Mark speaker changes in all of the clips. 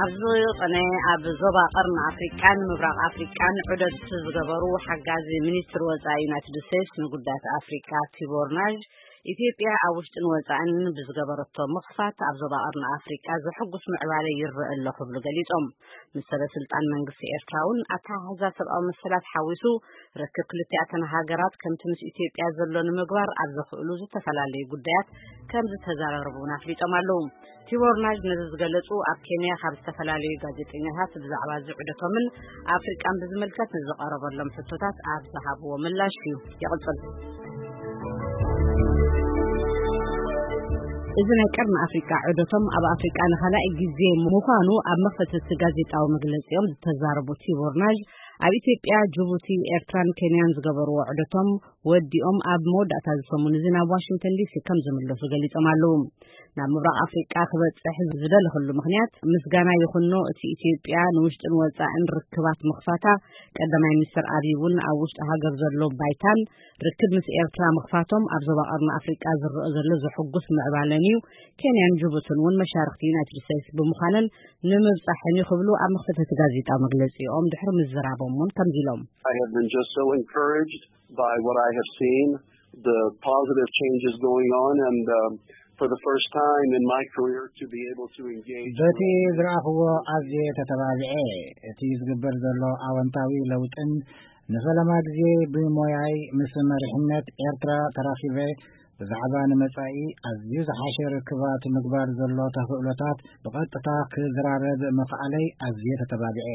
Speaker 1: أبزوي قناة أبزوبا قرن أفريقيان مبرق أفريقيان عدد تزغبرو حقاز منيستر وزاينات دسيس نقودات أفريقيا تيبورناج إثيوبيا أوشتن وزعن بزغبرتو مخفات أبزوبا قرن أفريقيا زحقس معوالي يربع اللخب لقليتهم مثل سلطان منقس إرتاون أتا هزا سبقا مسلات حاوسو ركب كلتي أتنا هاجرات كم تمس إثيوبيا زلون مقبار أبزخ ألوزو تفلالي قدات كم زتزار ربونا أفريقيا معلوم تيبورناج نزغلطو أب كينيا خاب استفلالي ጋዜጠኛታት ብዛዕባ ዝዑደቶምን አፍሪቃን ብዝመልከት ዝቀረበሎም ፍቶታት ኣብ ዝሃብዎ ምላሽ እዩ ይቕጽል እዚ ናይ ቀርኒ አፍሪቃ ዑደቶም ኣብ አፍሪቃ ንኻልኣይ ግዜ ምዃኑ ኣብ መክፈቲ ጋዜጣዊ መግለጺኦም ዝተዛረቡ ቲቦርናጅ ኣብ ኢትዮጵያ ጅቡቲ ኤርትራን ኬንያን ዝገበርዎ ዑደቶም ወዲኦም ኣብ መወዳእታ ዝሰሙን እዚ ናብ ዋሽንግተን ዲሲ ከም ዝምለሱ ገሊፆም ኣለዉ ናብ ምብራቅ አፍሪቃ ክበጽሕ ዝደለኸሉ ምክንያት ምስጋና ይኹኖ እቲ ኢትዮጵያ ንውሽጥን ወጻእን ርክባት መኽፋታ ቀዳማይ ሚኒስትር አብይ እውን ኣብ ውሽጢ ሃገር ዘሎ ባይታን ርክብ ምስ ኤርትራ መኽፋቶም ኣብ ዞባ ቀርኒ አፍሪቃ ዝረአ ዘሎ ዘሐጉስ ምዕባለን እዩ ኬንያን ጅቡትን እውን መሻርክቲ ዩናይትድ ስቴትስ ብምዃነን ንምብጻሕን ይኽብሉ ኣብ መኽፈቲ ጋዜጣዊ መግለጺኦም ድሕሪ ምዝራቦም ከም ዚሎም
Speaker 2: I have been just so encouraged by what I have seen the positive changes going on and for the first time in my career to be able to engage
Speaker 3: በቲ ዝራኽዎ ኣዝየ ተተባብዐ እቲ ዝግበር ዘሎ ኣወንታዊ ለውጥን ንፈለማ ግዜ ብሞያይ ምስ መሪሕነት ኤርትራ ተራኺበ ብዛዕባ ንመጻኢ ኣዝዩ ዝሓሸ ርክባት ምግባር ዘሎ ተኽእሎታት ብቐጥታ ክዝራረብ ምኽኣለይ ኣዝየ ተተባብዐ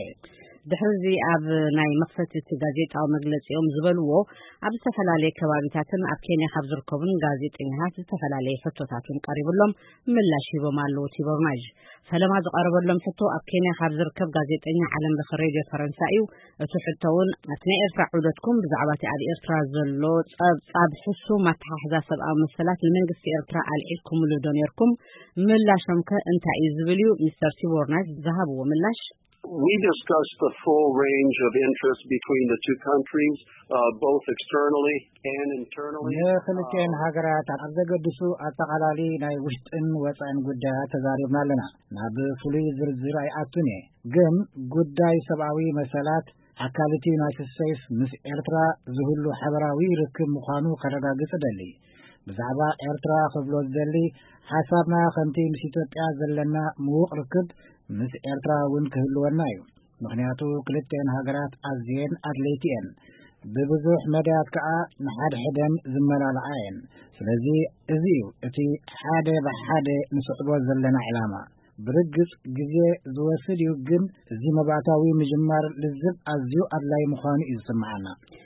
Speaker 1: ድሕዚ ኣብ ናይ መክፈቲ ጋዜጣዊ መግለጺኦም ዝበልዎ ኣብ ዝተፈላለዩ ከባቢታትን ኣብ ኬንያ ካብ ዝርከቡን ጋዜጠኛታት ዝተፈላለዩ ፍቶታትን ቀሪብሎም ምላሽ ሂቦም ኣለዉ ቲቦርናጅ ፈለማ ዝቀረበሎም ፍቶ ኣብ ኬንያ ካብ ዝርከብ ጋዜጠኛ ዓለም ለኸ ሬድዮ ፈረንሳይ እዩ እቲ ሕቶ እውን ኣብቲ ናይ ኤርትራ ዑደትኩም ብዛዕባ እቲ ኣብ ኤርትራ ዘሎ ጸብጻብ ሕሱም ኣተሓሕዛ ሰብኣዊ መሰላት ንመንግስቲ ኤርትራ ኣልዒልኩምሉ ዶ ነርኩም ምላሾም ከ እንታይ እዩ ዝብል እዩ ሚስተር ቲቦርናጅ ዝሃብዎ ምላሽ
Speaker 2: We discussed the full range of interest between the two countries, both externally and internally.
Speaker 3: ክልቴን ሃገራት ኣብ ዘገድሱ ኣጠቃላሊ ናይ ውሽጥን ወጻእን ጉዳያት ተዛሪብና ኣለና ናብ ፍሉይ ዝርዝር ኣይኣቱን ግን ጉዳይ ሰብኣዊ መሰላት ኣካልቲ ዩናይትድ ስቴትስ ምስ ኤርትራ ዝህሉ ሓበራዊ ርክብ ምዃኑ ከረጋግጽ ደሊ ብዛዕባ ኤርትራ ክብሎ ዝደሊ ሓሳብና ከምቲ ምስ ኢትዮጵያ ዘለና ምዉቕ ርክብ ምስ ኤርትራ እውን ክህልወና እዩ ምክንያቱ ክልቴን ሃገራት ኣዝየን ኣድለይቲ እየን ብብዙሕ መዳያት ከዓ ንሓድሕደን ዝመላልዓ እየን ስለዚ እዚ እዩ እቲ ሓደ ብሓደ ንስዕቦ ዘለና ዕላማ ብርግጽ ግዜ ዝወስድ እዩ ግን እዚ መባእታዊ ምጅማር ልዝብ ኣዝዩ ኣድላይ ምዃኑ እዩ ዝስምዓና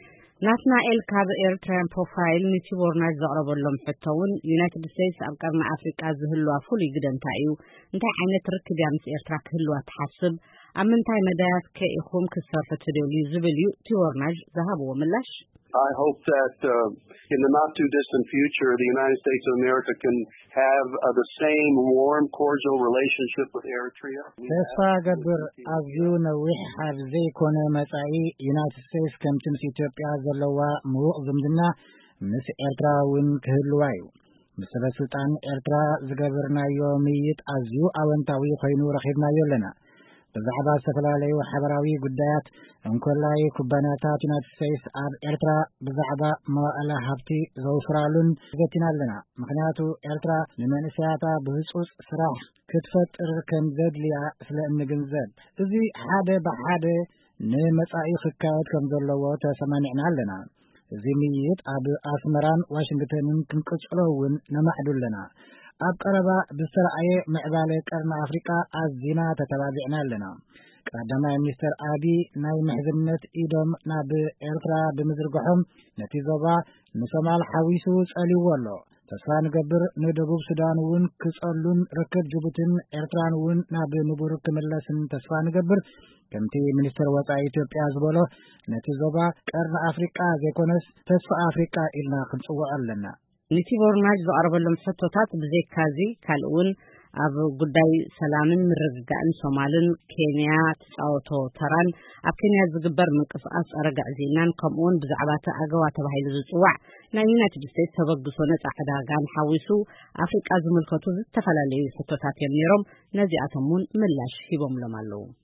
Speaker 1: ናትናኤል ካብ ኤርትራን ፕሮፋይል ቲቦርናጅ ዘቕረበሎም ሕቶውን ዩናይትድ ስቴትስ ኣብ ቀርኒ አፍሪቃ ዝህልዋ ፍሉይ ግደ እንታይ እዩ እንታይ ዓይነት ርክብ እያ ምስ ኤርትራ ክህልዋ ትሓስብ ኣብ ምንታይ መዳያት ከኢኹም ክሰርሑ ትደልዩ ዝብል እዩ ቲቦርናጅ ዝሃብዎ ምላሽ
Speaker 2: I hope that in the not too distant future the United States of America can have the same warm cordial relationship with Eritrea.
Speaker 3: ተስፋ ገብር ኣዝዩ ነዊሕ ሓብ ዘይኮነ መጻኢ ዩናይትድ ስቴትስ ከምቲ ምስ ኢትዮጵያ ዘለዋ ምዉቕ ዝምድና ምስ ኤርትራ እውን ክህልዋ እዩ ምስ ሰበስልጣን ኤርትራ ዝገበርናዮ ምይይጥ ኣዝዩ ኣወንታዊ ኮይኑ ረኺብናዮ ኣለና ብዛዕባ ዝተፈላለዩ ሓበራዊ ጉዳያት እንኮላይ ኩባንያታት ዩናይትድ ስቴትስ ኣብ ኤርትራ ብዛዕባ መዋዕለ ሃብቲ ዘውፍራሉን ዘቲና ኣለና ምክንያቱ ኤርትራ ንመንእሰያታ ብህፁፅ ስራሕ ክትፈጥር ከም ዘድልያ ስለ እንግንዘብ እዚ ሓደ ብሓደ ንመጻኢ ክካየድ ከም ዘለዎ ተሰማሚዕና ኣለና እዚ ምይይጥ ኣብ ኣስመራን ዋሽንግተንን ክንቅጽሎ እውን ነማዕዱ ኣለና ኣብ ቀረባ ብዝተረኣየ ምዕባለ ቀርኒ አፍሪቃ ኣዝና ተተባቢዕና ኣለና ቀዳማይ ሚኒስትር አብይ ናይ ምሕዝነት ኢዶም ናብ ኤርትራ ብምዝርግሖም ነቲ ዞባ ንሶማል ሓዊሱ ጸሊዎ ኣሎ ተስፋ ንገብር ንደቡብ ሱዳን እውን ክጸሉን ርክብ ጅቡትን ኤርትራን እውን ናብ ንቡር ክምለስን ተስፋ ንገብር ከምቲ ሚኒስትር ወጻኢ ኢትዮጵያ ዝበሎ ነቲ ዞባ ቀርኒ አፍሪቃ ዘይኮነስ ተስፋ አፍሪቃ ኢልና ክንጽውዖ ኣለና ቲቦርናጅ
Speaker 1: ዝቐረበሎም ሕቶታት ብዘይካዚ ካልኡን ኣብ ጉዳይ ሰላምን ምርግጋእን ሶማልን ኬንያ ተጻወቶ ተራን ኣብ ኬንያ ዝግበር ምንቅስቃስ ጸረ ጋዕዜናን ከምኡውን ብዛዕባ ኣገዋ ተባሂሉ ዝጽዋዕ ናይ ዩናይትድ ስቴትስ ተበግሶ ነጻ ዕዳጋን ሓዊሱ ኣፍሪቃ ዝምልከቱ ዝተፈላለዩ ሕቶታት ነይሮም ነዚኣቶምን ምላሽ ሂቦምሎም ኣለዉ